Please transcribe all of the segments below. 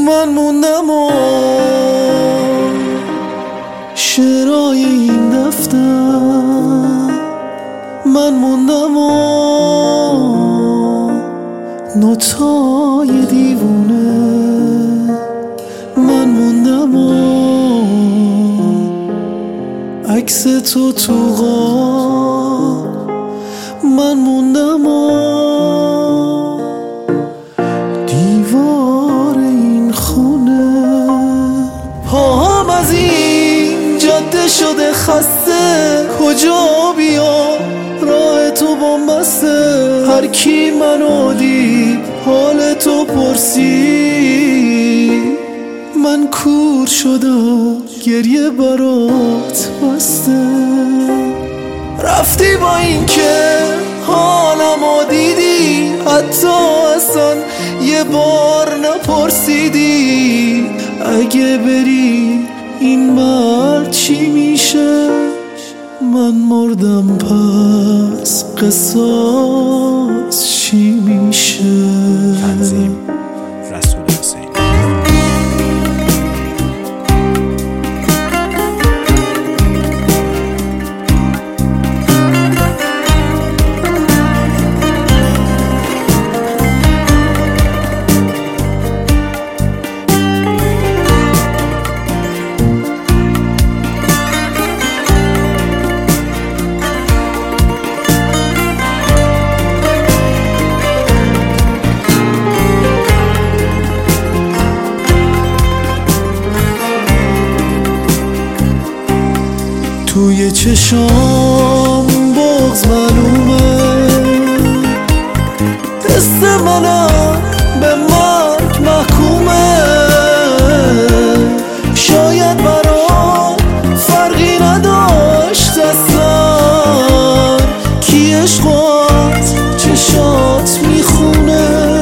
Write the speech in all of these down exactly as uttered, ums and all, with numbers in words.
من موندم و شعرهای این دفتر، من موندم و نوتای دیوونه، من موندم و عکس تو تو غار، من موندم و دیوار این خونه. پاهم از این جاده شده خسته، کجا بیام راه تو بومبسته. هر کی منو دید حال تو پرسید، من کور شدم گریه برات بسته. رفتی با این که حالمو دیدی، حتی اصلا یه بار نپرسیدی. اگه بری این مرد چی میشه؟ من مردم پس قصاص چی میشه؟ تنظیم رسول حسین. توی چشام بغض معلومه، دست منم به مرگ محکومه. شاید برام فرقی نداشت اصلا، کی عشقات چشات میخونه.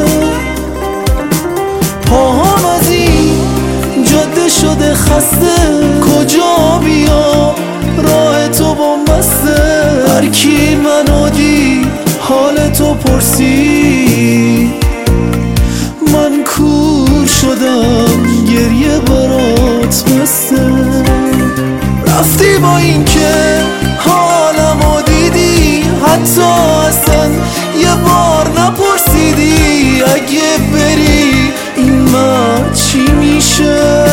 پاهم از این جاده شده خسته، کجا بیام راه تو بومبسته. هر کی منو دید حال تو پرسید، من کور شدم گریه برات بسته. رفتی با این که حالمو دیدی، حتی اصلا یه بار نپرسیدی. اگه بری این مرد چی میشه؟